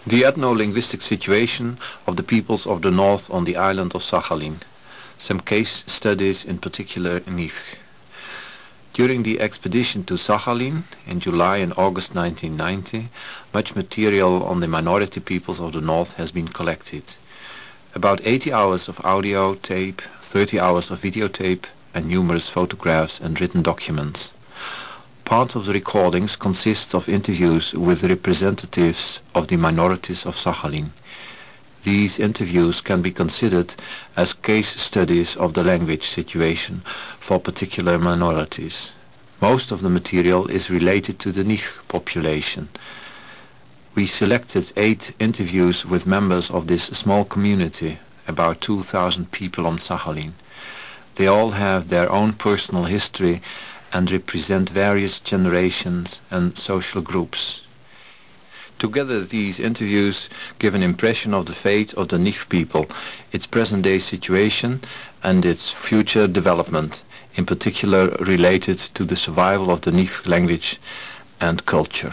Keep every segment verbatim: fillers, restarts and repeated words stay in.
The ethno-linguistic situation of the peoples of the north on the island of Sakhalin. Some case studies, in particular Nifch. During the expedition to Sakhalin in July and August nineteen ninety, much material on the minority peoples of the north has been collected. About eighty hours of audio tape, thirty hours of videotape, and numerous photographs and written documents. Part of the recordings consists of interviews with representatives of the minorities of Sakhalin. These interviews can be considered as case studies of the language situation for particular minorities. Most of the material is related to the Nifch population. We selected eight interviews with members of this small community, about two thousand people on Sakhalin. They all have their own personal history and represent various generations and social groups. Together these interviews give an impression of the fate of the Nifch people, its present-day situation and its future development, in particular related to the survival of the Nifch language and culture.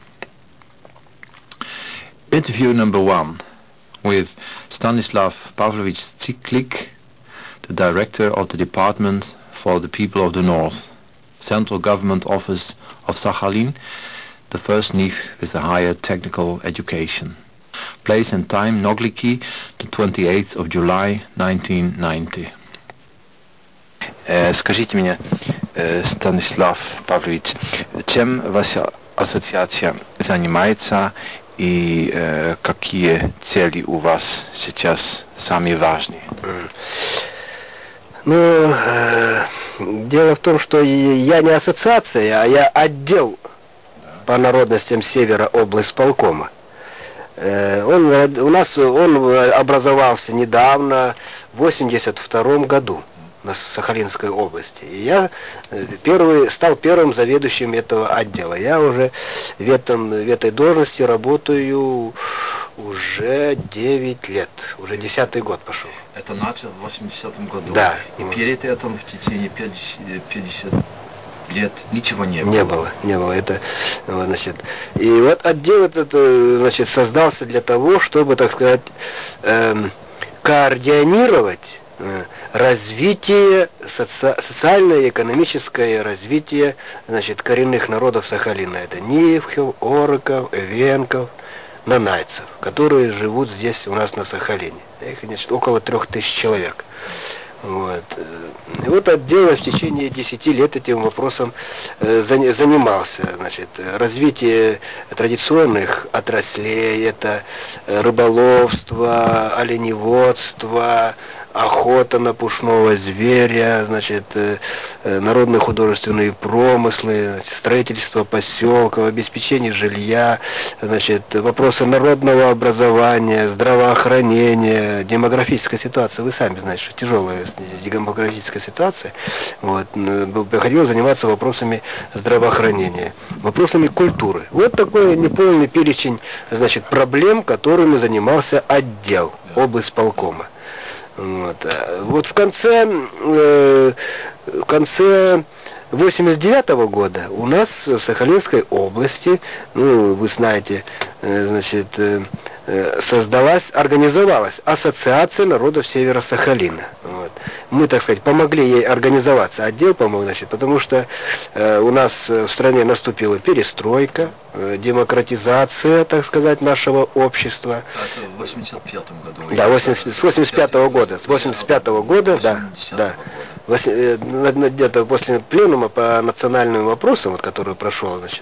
Interview number one with Stanislav Pavlovich Ciklik, the director of the Department for the People of the North, Central Government Office of Sakhalin, the first Nifch with a higher technical education. Place and time Nogliki, the twenty-eighth of July nineteen ninety. Скажите мне, Станислав Павлович, чем ваша ассоциация занимается и какие цели у вас сейчас самые важные? Ну, дело в том, что я не ассоциация, а я отдел по народностям Севера облсполкома. Он у нас он образовался недавно, в восемьдесят втором году на Сахалинской области. И я первый, стал первым заведующим этого отдела. Я уже в, этом, в этой должности работаю уже девять лет, уже десятый год пошел. Это начал в восьмидесятом году. Да. И перед этим в течение пятидесяти лет ничего не было. Не было, не было. Это, вот, значит, и вот отдел этот, значит, создался для того, чтобы, так сказать, эм, координировать э, развитие, соци- социальное и экономическое развитие, значит, коренных народов Сахалина. Это Нивхов, Ороков, Эвенков, нанайцев, которые живут здесь у нас на Сахалине. Их, значит, около трех тысяч человек. Вот. И вот отдел в течение десяти лет этим вопросом э, занимался. Значит, развитие традиционных отраслей, это рыболовство, оленеводство, охота на пушного зверя, значит, э, народные художественные промыслы, значит, строительство поселков, обеспечение жилья, значит, вопросы народного образования, здравоохранения, демографическая ситуация. Вы сами знаете, что тяжелая демографическая ситуация. Вот, приходилось заниматься вопросами здравоохранения, вопросами культуры. Вот такой неполный перечень, значит, проблем, которыми занимался отдел облсполкома. Вот. Вот в конце, э, в конце восемьдесят девятого года у нас в Сахалинской области, ну, вы знаете, э, значит, э, создалась, организовалась Ассоциация народов Севера Сахалина. Вот. Мы, так сказать, помогли ей организоваться, отдел помог, значит, потому что э, у нас в стране наступила перестройка, э, демократизация, так сказать, нашего общества. Это в восемьдесят пятом году. Да, восемьдесят, с восемьдесят пятого года, с восемьдесят пятого года, да, да. Где-то после пленума по национальным вопросам, вот, который прошел, значит,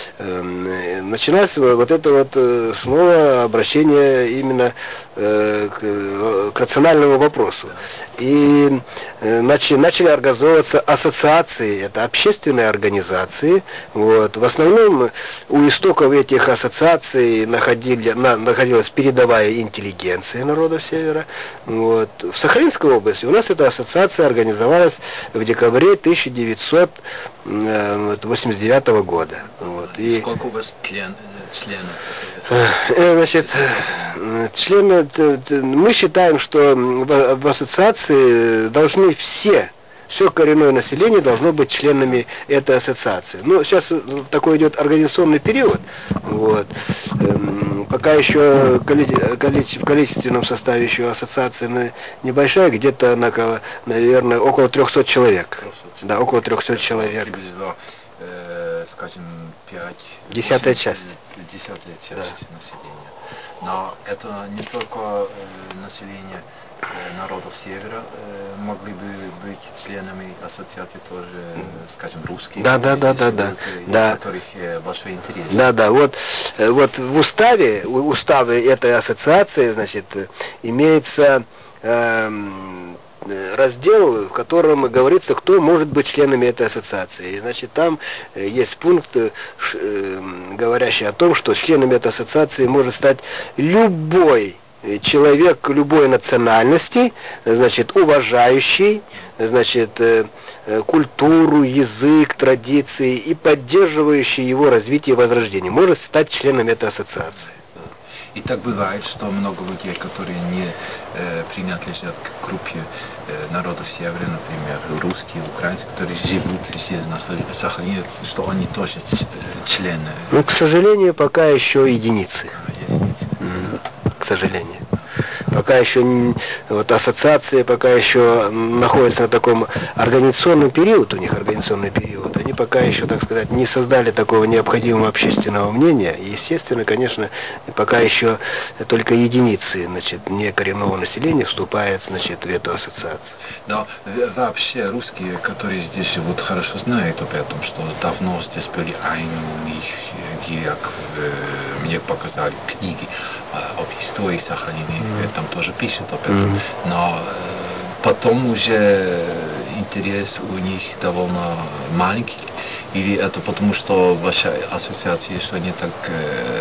э, началось вот это вот снова обращение именно э, к, к национальному вопросу. И э, начали, начали организовываться ассоциации, это общественные организации. Вот. В основном у истоков этих ассоциаций находили, на, находилась передовая интеллигенция народов Севера. Вот. В Сахалинской области у нас эта ассоциация организовалась в декабре тысяча девятьсот восемьдесят девятого года. Вот. И сколько у вас член, членов? Значит, члены, мы считаем, что в ассоциации должны все, все коренное население должно быть членами этой ассоциации. Ну, сейчас такой идет организационный период, вот, пока еще в количественном составе еще ассоциация небольшая, где-то, наверное, около трехсот человек. Да, около трехсот человек. Скажем, пять... Десятая часть. Десятая часть да. населения. Но это не только э, население э, народов Севера э, могли бы быть членами ассоциации тоже, э, скажем, русские. Да, да, да, да, да. да. У которых э, большой интерес. Да, да. Вот, э, вот в уставе, в уставе этой ассоциации, значит, имеется э, раздел, в котором говорится, кто может быть членами этой ассоциации. И, значит, там есть пункт, говорящий о том, что членами этой ассоциации может стать любой человек любой национальности, значит, уважающий, значит, культуру, язык, традиции и поддерживающий его развитие и возрождение, может стать членом этой ассоциации. И так бывает, что много людей, которые не э, принадлежат к группе э, народов Севера, например, русские, украинцы, которые живут здесь, на Сахалине, что они тоже члены. Ну, к сожалению, пока еще единицы. А, единицы. Mm-hmm. К сожалению. Пока еще вот ассоциация пока еще находится на таком организационном период, у них организационный период, они пока еще, так сказать, не создали такого необходимого общественного мнения. И, естественно, конечно, пока еще только единицы, значит, некоренного населения вступают, значит, в эту ассоциацию. Но вообще русские, которые здесь живут, хорошо знают об этом, что давно здесь были айнухи, как мне показали книги об истории Сахалина, mm. там тоже пишут об этом. Mm. Но э, потом уже интерес у них довольно маленький. Или это потому, что ваша ассоциация еще не так, э,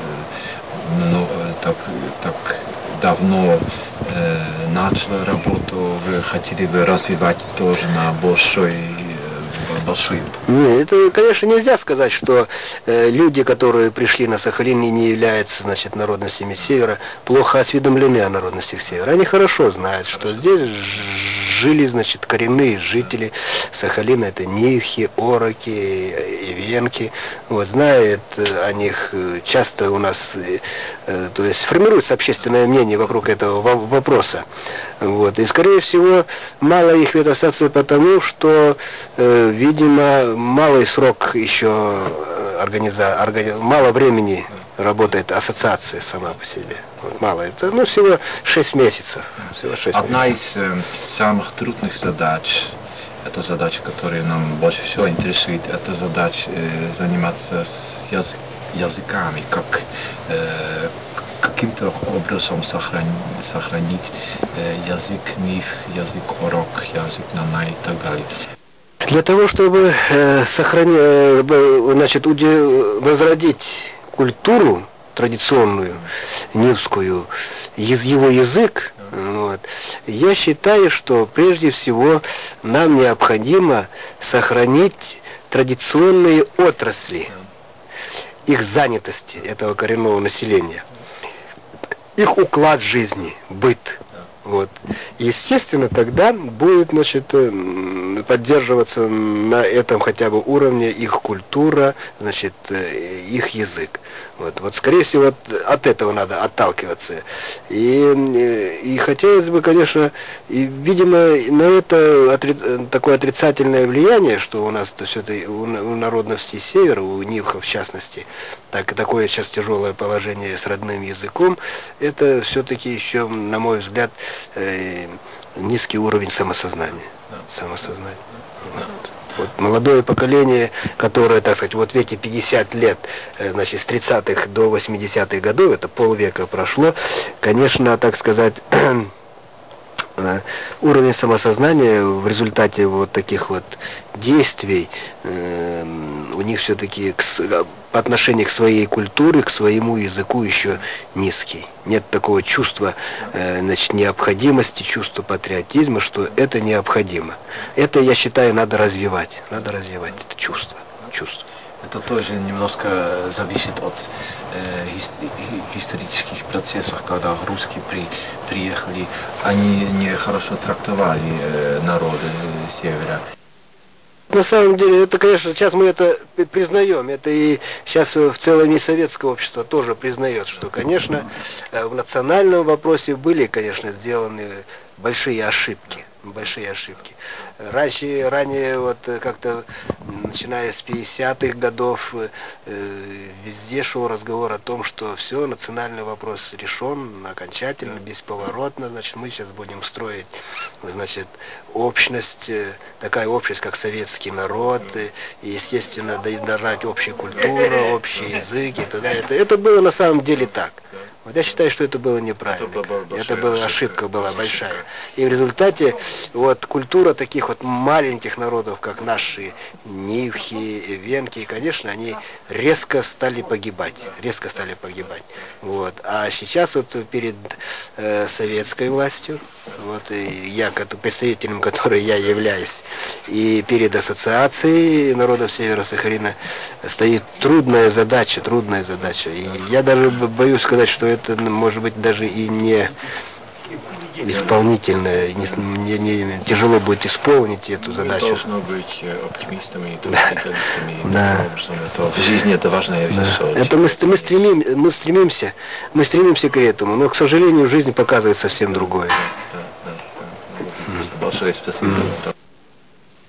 ну, так, так давно э, начала работу, вы хотели бы развивать тоже на большой большой. Нет, это, конечно, нельзя сказать, что э, люди, которые пришли на Сахалин и не являются, значит, народностями Севера, плохо осведомлены о народностях Севера. Они хорошо знают, что здесь жили, значит, коренные жители Сахалина, это нивхи, ороки, ивенки. Вот, знает о них часто у нас, э, то есть формируется общественное мнение вокруг этого вопроса. Вот. И, скорее всего, мало их в этой ассоциации потому, что, э, видимо, малый срок еще организа... органи... мало времени работает ассоциация сама по себе. Вот, мало. Это, ну, всего шесть месяцев. Всего шесть Одна месяцев. из э, самых трудных задач, это задача, которая нам больше всего интересует, это задача э, заниматься с язык, языками, как э, каким-то образом сохранить, сохранить э, язык нив, язык орок, язык нанай и так далее. Для того, чтобы э, сохранить, э, значит, уде- возродить культуру традиционную, нивскую, из его язык, вот, я считаю, что прежде всего нам необходимо сохранить традиционные отрасли, их занятости этого коренного населения, их уклад жизни, быт. Вот. Естественно, тогда будет, значит, поддерживаться на этом хотя бы уровне их культура, значит, их язык. Вот, вот скорее всего, от, от этого надо отталкиваться. И, и хотелось бы, конечно, и, видимо, на это отри, такое отрицательное влияние, что у нас все-таки у, у народности Севера, у нивхов в частности, так, такое сейчас тяжелое положение с родным языком, это все-таки еще, на мой взгляд, э, низкий уровень самосознания. Самосознания. Вот. Вот молодое поколение, которое, так сказать, вот в эти пятьдесят лет, значит, с тридцатых до восьмидесятых годов, это полвека прошло, конечно, так сказать, уровень самосознания в результате вот таких вот действий э, у них все-таки по отношению к своей культуре, к своему языку еще низкий. Нет такого чувства, э, значит, необходимости, чувства патриотизма, что это необходимо. Это, я считаю, надо развивать. Надо развивать это чувство. чувство. Это тоже немножко зависит от э, исторических процессов, когда русские при, приехали, они не хорошо трактовали э, народы Севера. На самом деле, это, конечно, сейчас мы это признаем, это и сейчас в целом и советское общество тоже признает, что, конечно, в национальном вопросе были, конечно, сделаны большие ошибки, большие ошибки. Раньше, ранее, вот как-то, начиная с пятидесятых годов, везде шел разговор о том, что все, национальный вопрос решен окончательно, бесповоротно, значит, мы сейчас будем строить, значит, общность, такая общность, как советский народ, и, естественно, дожать общая культура, общий язык и т.д. Это, это было на самом деле так. Вот я считаю, что это было неправильно. Это была ошибка, была большая. И в результате вот культура таких вот маленьких народов, как наши нивхи, венки, конечно, они резко стали погибать. Резко стали погибать. Вот. А сейчас вот перед э, советской властью, вот и я, представителем которой я являюсь, и перед ассоциацией народов Северо-Сахалина стоит трудная задача, трудная задача. И я даже боюсь сказать, что это, может быть, даже и не исполнительное, не, не, не, тяжело будет исполнить эту задачу. Должно быть оптимистами, реалистами. Да. В жизни это важная вещь. Да. Это мы, мы, стремим, мы, стремимся, мы стремимся к этому, но, к сожалению, жизнь показывает совсем другое. Да, да, да. Большое спасибо.